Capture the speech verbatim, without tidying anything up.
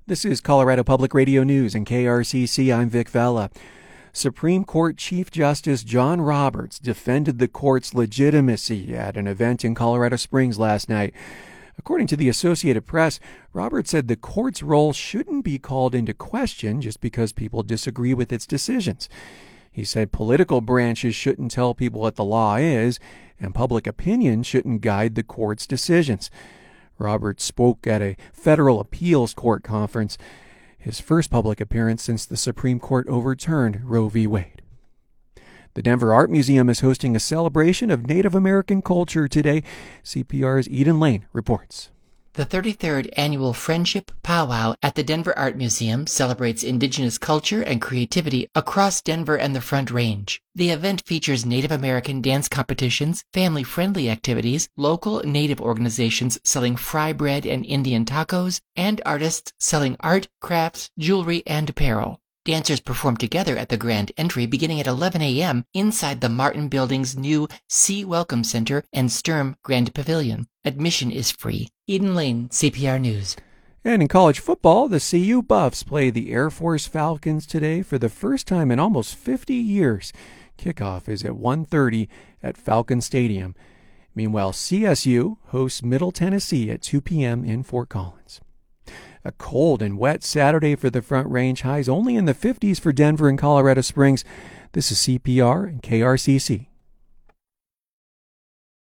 This is Colorado Public Radio News and K R C C. I'm Vic Vella. Supreme Court Chief Justice John Roberts defended the court's legitimacy at an event in Colorado Springs last night. According to the Associated Press, Roberts said the court's role shouldn't be called into question just because people disagree with its decisions. He said political branches shouldn't tell people what the law is, and public opinion shouldn't guide the court's decisions. Roberts spoke at a federal appeals court conference, his first public appearance since the Supreme Court overturned Roe v. Wade. The Denver Art Museum is hosting a celebration of Native American culture today. C P R's Eden Lane reports. The thirty-third Annual Friendship Powwow at the Denver Art Museum celebrates Indigenous culture and creativity across Denver and the Front Range. The event features Native American dance competitions, family-friendly activities, local Native organizations selling fry bread and Indian tacos, and artists selling art, crafts, jewelry, and apparel. Dancers perform together at the grand entry beginning at eleven a.m. inside the Martin Building's new Sea Welcome Center and Sturm Grand Pavilion. Admission is free. Eden Lane, C P R News. And in college football, the C U Buffs play the Air Force Falcons today for the first time in almost fifty years. Kickoff is at one thirty at Falcon Stadium. Meanwhile, C S U hosts Middle Tennessee at two p.m. in Fort Collins. A cold and wet Saturday for the Front Range, highs only in the fifties for Denver and Colorado Springs. This is C P R and K R C C.